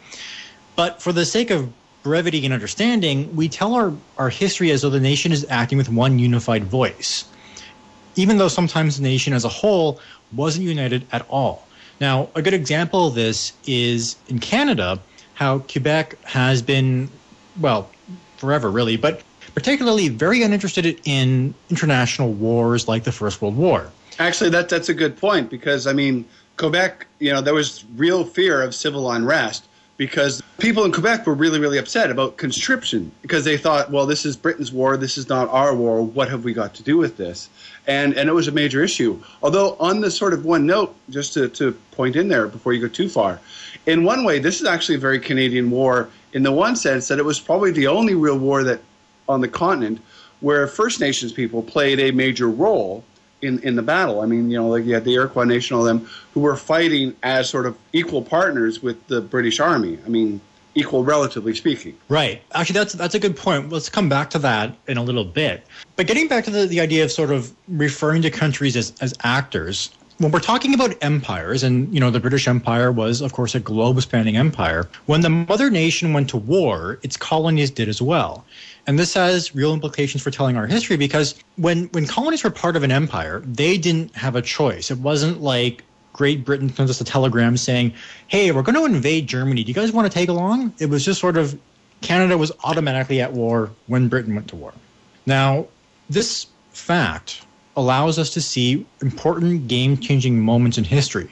But for the sake of brevity and understanding, we tell our, our history as though the nation is acting with one unified voice, even though sometimes the nation as a whole wasn't united at all. Now, a good example of this is in Canada, how Quebec has been, well, forever really, but particularly very uninterested in international wars like the First World War. Actually, that that's a good point because, I mean, Quebec, you know, there was real fear of civil unrest because people in Quebec were really, really upset about conscription because they thought, well, this is Britain's war, this is not our war, what have we got to do with this? And and it was a major issue. Although on the sort of one note, just to, to point in there before you go too far, in one way, this is actually a very Canadian war in the one sense that it was probably the only real war that on the continent where First Nations people played a major role in, in the battle. I mean, you know, like you had the Iroquois Nation, all them, who were fighting as sort of equal partners with the British Army. I mean, equal relatively speaking. Right. Actually, that's that's a good point. Let's come back to that in a little bit. But getting back to the, the idea of sort of referring to countries as, as actors, when we're talking about empires, and, you know, the British Empire was, of course, a globe-spanning empire, when the mother nation went to war, its colonies did as well. And this has real implications for telling our history because when, when colonies were part of an empire, they didn't have a choice. It wasn't like Great Britain sends us a telegram saying, hey, we're going to invade Germany. Do you guys want to take along? It was just sort of Canada was automatically at war when Britain went to war. Now, this fact allows us to see important game-changing moments in history,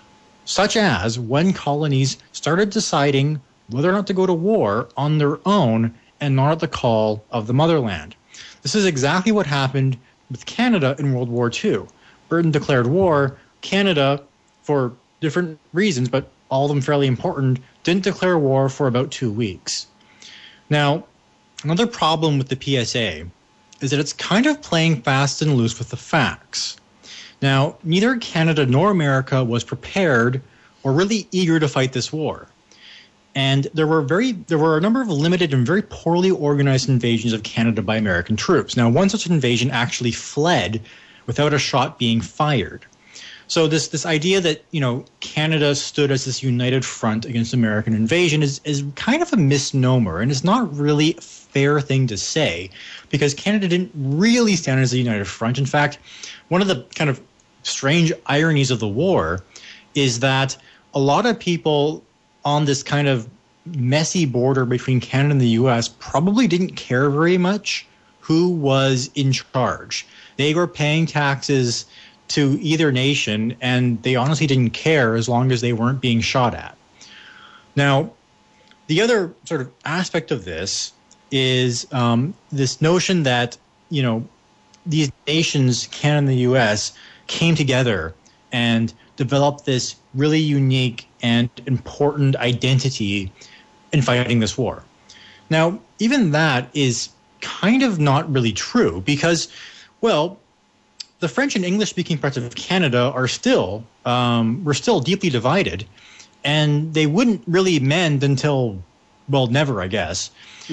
such as when colonies started deciding whether or not to go to war on their own and not at the call of the motherland. This is exactly what happened with Canada in World War Two. Britain declared war. Canada, for different reasons, but all of them fairly important, didn't declare war for about two weeks. Now, another problem with the P S A is that it's kind of playing fast and loose with the facts. Now, neither Canada nor America was prepared or really eager to fight this war. And there were very there were a number of limited and very poorly organized invasions of Canada by American troops. Now, one such invasion actually fled without a shot being fired. So this this idea that, you know, Canada stood as this united front against American invasion is, is kind of a misnomer, and it's not really a fair thing to say because Canada didn't really stand as a united front. In fact, one of the kind of strange ironies of the war is that a lot of people on this kind of messy border between Canada and the U S probably didn't care very much who was in charge. They were paying taxes to either nation, and they honestly didn't care as long as they weren't being shot at. Now, the other sort of aspect of this is um, this notion that, you know, these nations, Canada and the U S, came together and developed this really unique and important identity in fighting this war. Now, even that is kind of not really true because, well, the French and English-speaking parts of Canada are still, um, we're still deeply divided, and they wouldn't really mend until, well, never, I guess.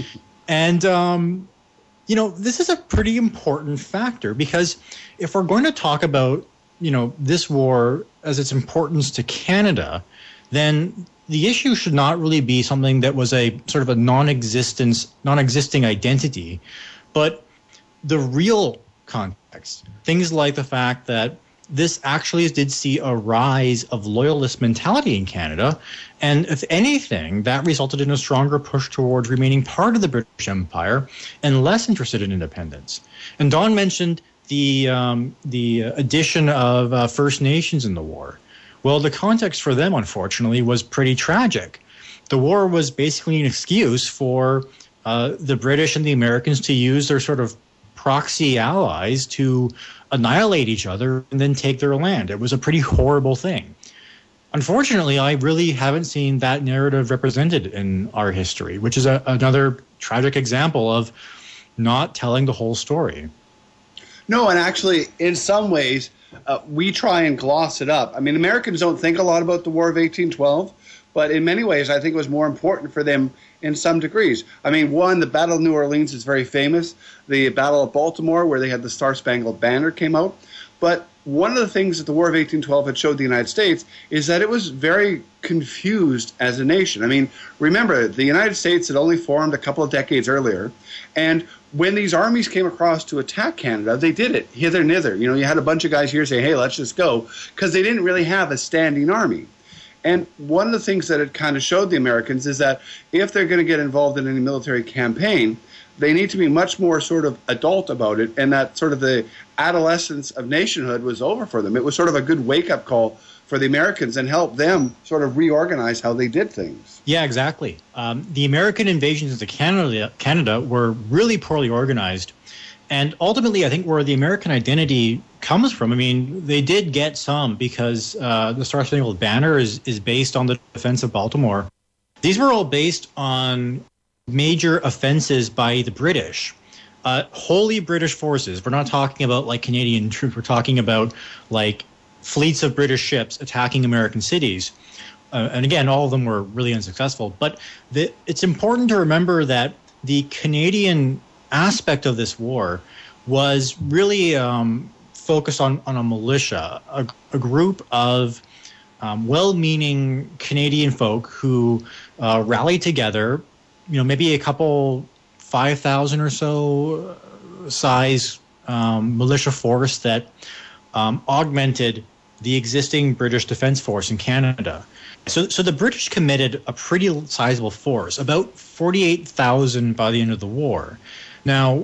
And, um, you know, this is a pretty important factor because if we're going to talk about, you know, this war as its importance to Canada, then the issue should not really be something that was a sort of a non-existence, non-existing identity, but the real context. Things like the fact that this actually did see a rise of loyalist mentality in Canada. And if anything, that resulted in a stronger push towards remaining part of the British Empire and less interested in independence. And Don mentioned the um, the addition of uh, First Nations in the war. Well, the context for them, unfortunately, was pretty tragic. The war was basically an excuse for uh, the British and the Americans to use their sort of proxy allies to annihilate each other and then take their land. It was a pretty horrible thing. Unfortunately, I really haven't seen that narrative represented in our history, which is a, another tragic example of not telling the whole story. No, and actually, in some ways, uh, we try and gloss it up. I mean, Americans don't think a lot about the War of eighteen twelve, but in many ways, I think it was more important for them in some degrees. I mean, one, the Battle of New Orleans is very famous. The Battle of Baltimore, where they had the Star-Spangled Banner, came out. But one of the things that the War of eighteen twelve had showed the United States is that it was very confused as a nation. I mean, remember, the United States had only formed a couple of decades earlier, and when these armies came across to attack Canada, they did it hither nither. You know, you had a bunch of guys here saying, hey, let's just go, because they didn't really have a standing army. And one of the things that it kind of showed the Americans is that if they're going to get involved in any military campaign, they need to be much more sort of adult about it, and that sort of the adolescence of nationhood was over for them. It was sort of a good wake-up call for the Americans and helped them sort of reorganize how they did things. Yeah, exactly. Um, the American invasions into Canada, Canada were really poorly organized. And ultimately, I think where the American identity comes from, I mean, they did get some because uh, the Star-Spangled Banner is, is based on the defense of Baltimore. These were all based on major offenses by the British. Uh, wholly British forces. We're not talking about like Canadian troops. We're talking about like fleets of British ships attacking American cities. Uh, and again, all of them were really unsuccessful. But the, it's important to remember that the Canadian aspect of this war was really um, focused on, on a militia, a, a group of um, well-meaning Canadian folk who uh, rallied together, you know, maybe a couple, five thousand or so size um, militia force that um, augmented the existing British Defence Force in Canada. So, so the British committed a pretty sizable force, about forty-eight thousand by the end of the war. Now,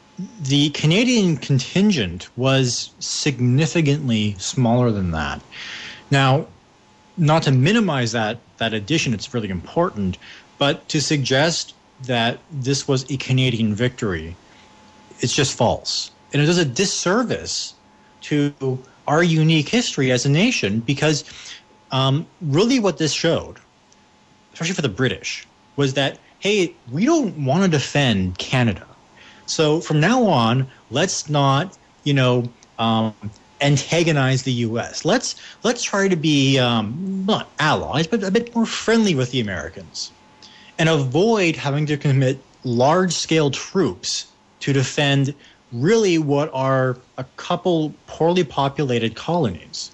the Canadian contingent was significantly smaller than that. Now, not to minimize that that addition, it's really important, but to suggest that this was a Canadian victory, it's just false. And it does a disservice to our unique history as a nation, because um, really what this showed, especially for the British, was that, hey, we don't want to defend Canada. So from now on, let's not, you know, um, antagonize the U S. Let's let's try to be um, not allies, but a bit more friendly with the Americans, and avoid having to commit large-scale troops to defend really what are a couple poorly populated colonies.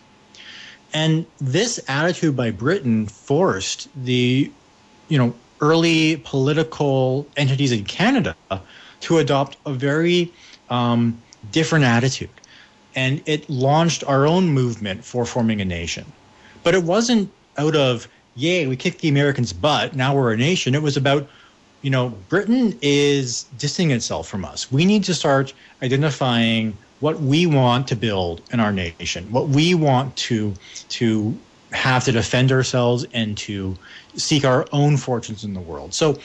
And this attitude by Britain forced the, you know, early political entities in Canada to adopt a very um, different attitude. And it launched our own movement for forming a nation. But it wasn't out of, yay, we kicked the Americans' butt, now we're a nation. It was about, you know, Britain is distancing itself from us. We need to start identifying what we want to build in our nation, what we want to to have to defend ourselves and to seek our own fortunes in the world. So,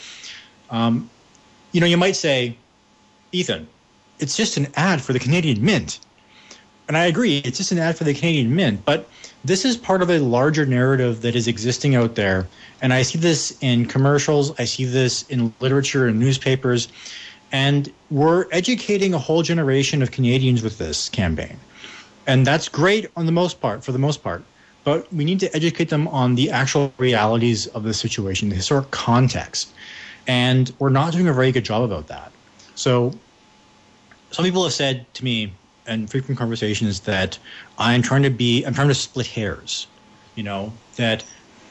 um, you know, you might say, Ethan, it's just an ad for the Canadian Mint. And I agree, it's just an ad for the Canadian Mint, but this is part of a larger narrative that is existing out there. And I see this in commercials, I see this in literature and newspapers, and we're educating a whole generation of Canadians with this campaign. And that's great on the most part, for the most part. But we need to educate them on the actual realities of the situation, the historic context. And we're not doing a very good job about that. So some people have said to me in frequent conversations that I'm trying to be, I'm trying to split hairs, you know, that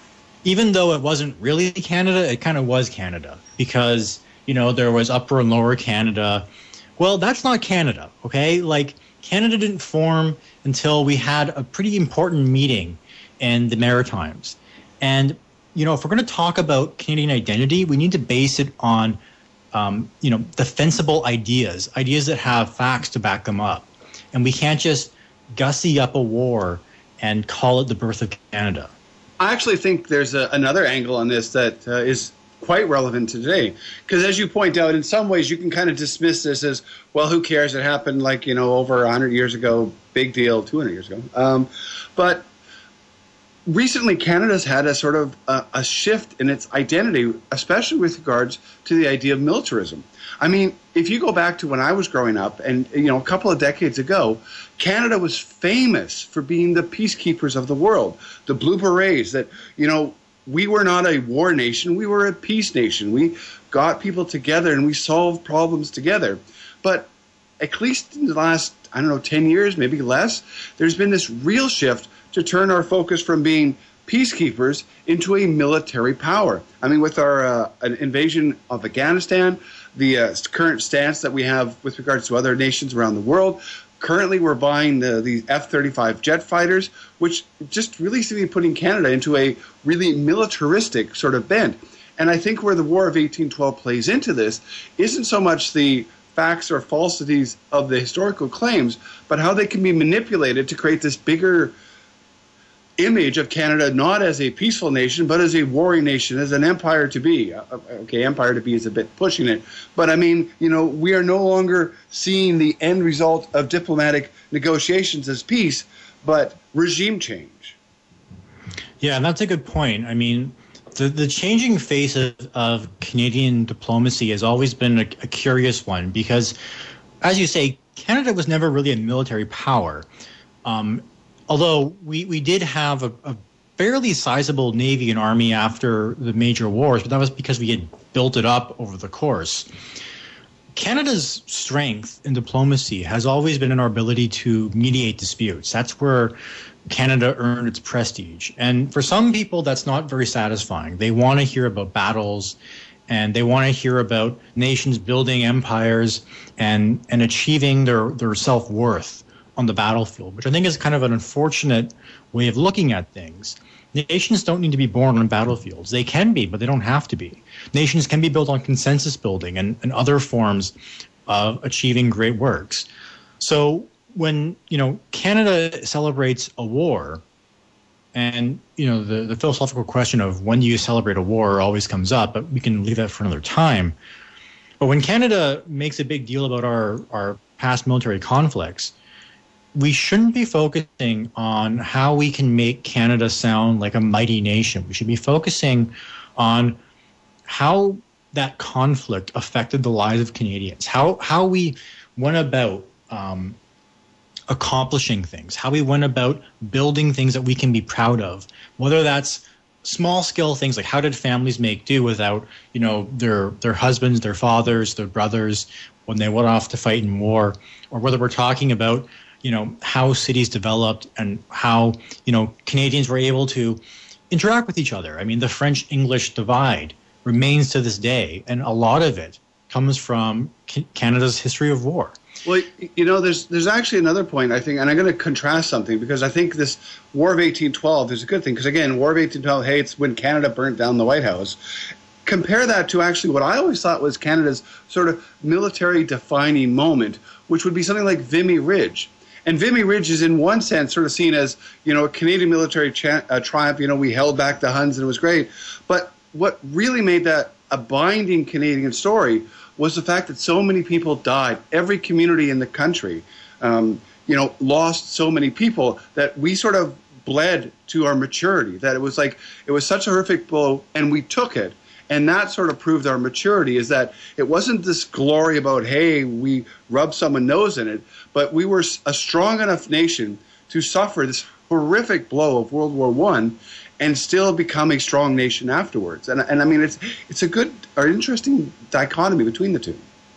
even though it wasn't really Canada, it kind of was Canada because, you know, there was Upper and Lower Canada. Well, that's not Canada, okay? Like, Canada didn't form until we had a pretty important meeting in the Maritimes. And, you know, if we're going to talk about Canadian identity, we need to base it on, um, you know, defensible ideas, ideas that have facts to back them up. And we can't just gussy up a war and call it the birth of Canada. I actually think there's a, another angle on this that uh, is quite relevant today. Because as you point out, in some ways you can kind of dismiss this as, well, who cares? It happened like, you know, over one hundred years ago, big deal, two hundred years ago. Um, but recently Canada's had a sort of a, a shift in its identity, especially with regards to the idea of militarism. I mean, if you go back to when I was growing up and, you know, a couple of decades ago, Canada was famous for being the peacekeepers of the world, the Blue Berets, that, you know, we were not a war nation, we were a peace nation. We got people together and we solved problems together. But at least in the last, I don't know, ten years, maybe less, there's been this real shift to turn our focus from being peacekeepers into a military power. I mean, with our uh, an invasion of Afghanistan, the uh, current stance that we have with regards to other nations around the world, currently we're buying the, the F thirty-five jet fighters, which just really seem to be putting Canada into a really militaristic sort of bent. And I think where the War of eighteen twelve plays into this isn't so much the facts or falsities of the historical claims, but how they can be manipulated to create this bigger image of Canada not as a peaceful nation, but as a warring nation, as an empire to be. Okay, empire to be is a bit pushing it. But I mean, you know, we are no longer seeing the end result of diplomatic negotiations as peace, but regime change. Yeah, and that's a good point. I mean, the, the changing face of, of Canadian diplomacy has always been a, a curious one because, as you say, Canada was never really a military power. Um, Although we, we did have a, a fairly sizable Navy and Army after the major wars, but that was because we had built it up over the course. Canada's strength in diplomacy has always been in our ability to mediate disputes. That's where Canada earned its prestige. And for some people, that's not very satisfying. They want to hear about battles, and they want to hear about nations building empires and, and achieving their, their self-worth on the battlefield, which I think is kind of an unfortunate way of looking at things. Nations don't need to be born on battlefields. They can be, but they don't have to be. Nations can be built on consensus building and, and other forms of achieving great works. So when, you know, Canada celebrates a war, and, you know, the, the philosophical question of when do you celebrate a war always comes up, but we can leave that for another time. But when Canada makes a big deal about our, our past military conflicts, we shouldn't be focusing on how we can make Canada sound like a mighty nation. We should be focusing on how that conflict affected the lives of Canadians, how how we went about um, accomplishing things, how we went about building things that we can be proud of, whether that's small-scale things like how did families make do without, you know, their their husbands, their fathers, their brothers when they went off to fight in war, or whether we're talking about, you know, how cities developed and how, you know, Canadians were able to interact with each other. I mean, the French-English divide remains to this day, and a lot of it comes from Canada's history of war. Well, you know, there's there's actually another point, I think, and I'm going to contrast something, because I think this War of eighteen twelve is a good thing, because, again, War of eighteen twelve, hey, it's when Canada burnt down the White House. Compare that to actually what I always thought was Canada's sort of military-defining moment, which would be something like Vimy Ridge. And Vimy Ridge is in one sense sort of seen as, you know, a Canadian military cha- uh, triumph. You know, we held back the Huns and it was great. But what really made that a binding Canadian story was the fact that so many people died. Every community in the country, um, you know, lost so many people that we sort of bled to our maturity, that it was like, it was such a horrific blow and we took it. And that sort of proved our maturity, is that it wasn't this glory about, hey, we rubbed someone's nose in it, but we were a strong enough nation to suffer this horrific blow of World War One and still become a strong nation afterwards. And, and I mean, it's it's a good or interesting dichotomy between the two.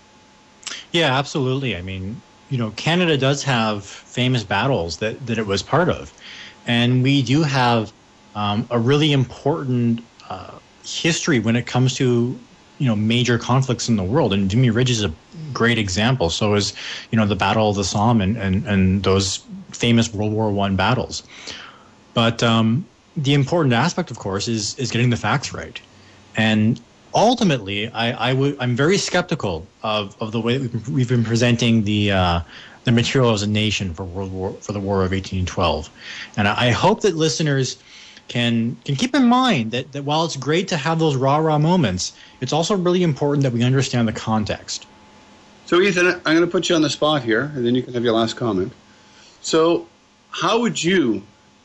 Yeah, absolutely. I mean, you know, Canada does have famous battles that, that it was part of. And we do have um, a really important uh, history when it comes to you know, major conflicts in the world. And Vimy Ridge is a great example. So is, you know, the Battle of the Somme and, and, and those famous World War One battles. But um, the important aspect, of course, is is getting the facts right. And ultimately, I, I would I'm very skeptical of, of the way that we've been presenting the uh, the material as a nation for World War for the War of eighteen twelve. And I, I hope that listeners can can keep in mind that, that while it's great to have those rah-rah moments, it's also really important that we understand the context. So, Ethan, I'm going to put you on the spot here, and then you can have your last comment. So, how would you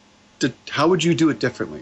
how would you do it differently?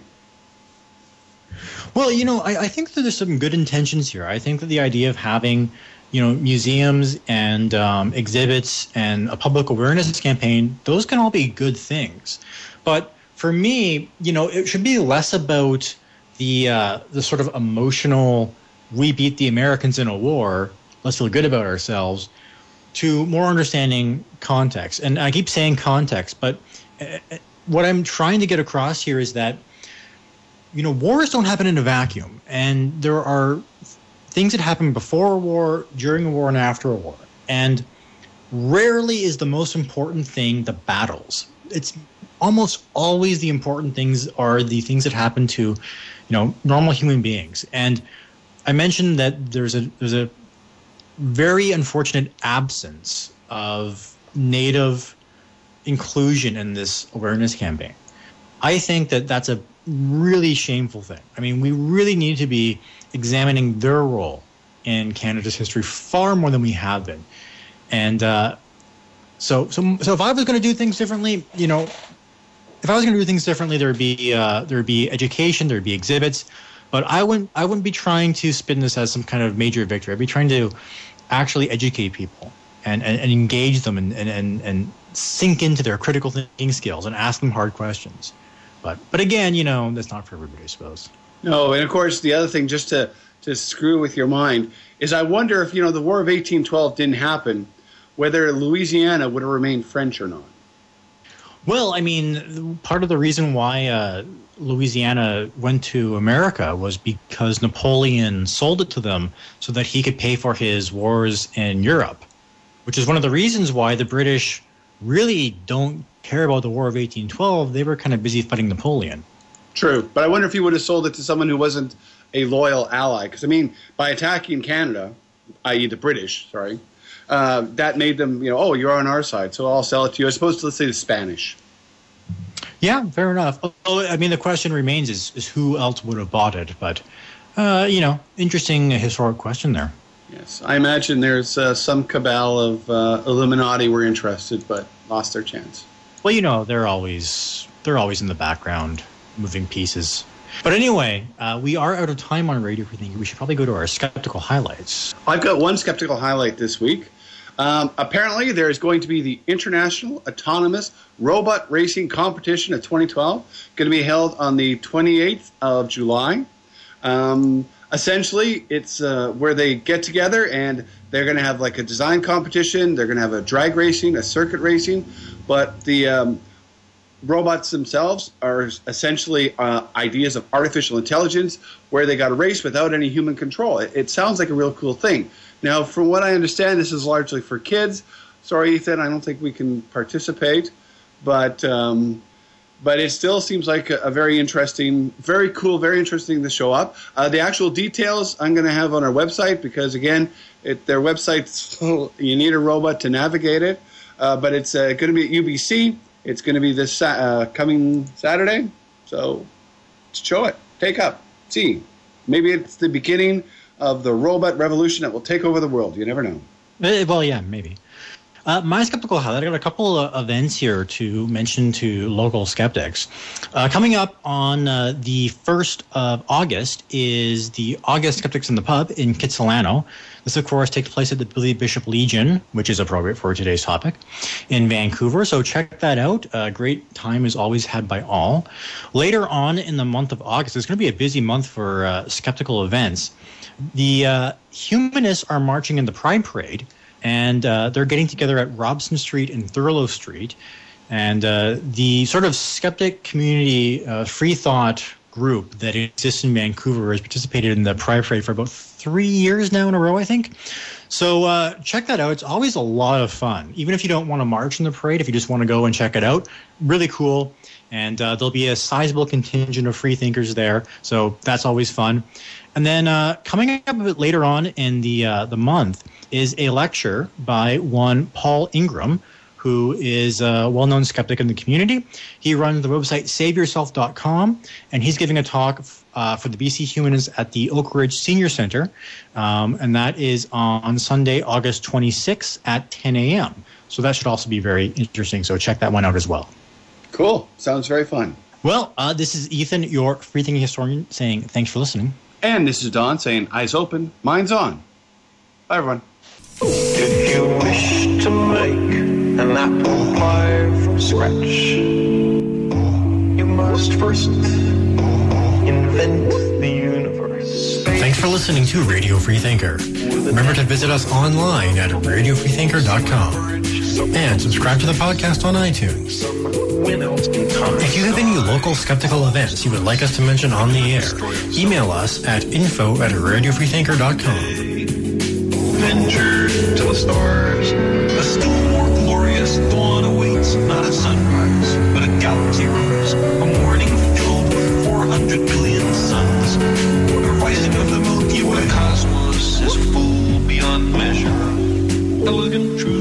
Well, you know, I, I think that there's some good intentions here. I think that the idea of having, you know, museums and um, exhibits and a public awareness campaign, those can all be good things. But for me, you know, it should be less about the uh, the sort of emotional, we beat the Americans in a war, let's feel good about ourselves, to more understanding context. And I keep saying context, but uh, what I'm trying to get across here is that, you know, wars don't happen in a vacuum. And there are things that happen before a war, during a war, and after a war. And rarely is the most important thing the battles. It's almost always the important things are the things that happen to, you know, normal human beings. And I mentioned that there's a there's a very unfortunate absence of Native inclusion in this awareness campaign. I think that that's a really shameful thing. I mean, we really need to be examining their role in Canada's history far more than we have been. And uh, so, so, so if I was going to do things differently, you know, if I was going to do things differently, there would be uh, there would be education, there would be exhibits, but I wouldn't I wouldn't be trying to spin this as some kind of major victory. I'd be trying to actually educate people and, and, and engage them and, and, and, and sink into their critical thinking skills and ask them hard questions. But but again, you know, that's not for everybody, I suppose. No, and of course, the other thing, just to, to screw with your mind, is I wonder if, you know, the War of eighteen twelve didn't happen, whether Louisiana would have remained French or not. Well, I mean, part of the reason why uh, Louisiana went to America was because Napoleon sold it to them so that he could pay for his wars in Europe, which is one of the reasons why the British really don't care about the War of eighteen twelve. They were kind of busy fighting Napoleon. True, but I wonder if he would have sold it to someone who wasn't a loyal ally. Because, I mean, by attacking Canada, that is the British, sorry, uh, that made them, you know, oh, you're on our side, so I'll sell it to you, as opposed to, let's say, the Spanish. Yeah, fair enough. Although, I mean, the question remains is, is who else would have bought it? But, uh, you know, interesting historic question there. Yes, I imagine there's uh, some cabal of uh, Illuminati were interested, but lost their chance. Well, you know, they're always they're always in the background, moving pieces. But anyway, uh, we are out of time on Radio Free Thinking. We should probably go to our skeptical highlights. I've got one skeptical highlight this week. Um, apparently, there is going to be the International Autonomous Robot Racing Competition of twenty twelve, going to be held on the twenty-eighth of July. Um, essentially, it's uh, where they get together and they're going to have like a design competition. They're going to have a drag racing, a circuit racing, but the um, robots themselves are essentially uh, ideas of artificial intelligence where they got to race without any human control. It, it sounds like a real cool thing. Now, from what I understand, this is largely for kids. Sorry, Ethan, I don't think we can participate, but um, but it still seems like a, a very interesting, very cool, very interesting to show up. Uh, the actual details I'm going to have on our website because, again, it, their website, you need a robot to navigate it, uh, but it's uh, going to be at U B C. It's going to be this uh, coming Saturday, so show it, take up, see. Maybe it's the beginning of the robot revolution that will take over the world. You never know. Well, yeah, maybe. Uh, my skeptical highlight, I got a couple of events here to mention to local skeptics. Uh, coming up on uh, the first of August is the August Skeptics in the Pub in Kitsilano. This, of course, takes place at the Billy Bishop Legion, which is appropriate for today's topic, in Vancouver. So check that out. A great time is always had by all. Later on in the month of August, it's going to be a busy month for uh, skeptical events. The uh, humanists are marching in the Pride Parade, and uh, they're getting together at Robson Street and Thurlow Street. And uh, the sort of skeptic community, uh, free thought group that exists in Vancouver has participated in the Pride Parade for about three years now in a row, I think. So uh, check that out. It's always a lot of fun. Even if you don't want to march in the parade, if you just want to go and check it out, really cool. And uh, there'll be a sizable contingent of free thinkers there, so that's always fun. And then uh, coming up a bit later on in the uh, the month is a lecture by one Paul Ingram, who is a well-known skeptic in the community. He runs the website save yourself dot com, and he's giving a talk uh, for the B C Humanists at the Oak Ridge Senior Center, um, and that is on Sunday, August twenty-sixth at ten a.m. So that should also be very interesting, so check that one out as well. Cool. Sounds very fun. Well, uh, this is Ethan, your free-thinking historian, saying thanks for listening. And this is Don saying eyes open, minds on. Bye, everyone. If you wish to make an apple pie from scratch, you must first invent the universe. Thanks for listening to Radio Free Thinker. Remember to visit us online at radio free thinker dot com and subscribe to the podcast on iTunes. If you have any local skeptical events you would like us to mention on the air, email us at info at radio free thinker dot com. Venture to the stars. A still more glorious dawn awaits, not a sunrise, but a galaxy rose. A morning filled with four hundred billion suns. The rising of the Milky Way cosmos is full beyond measure. Elegant truth.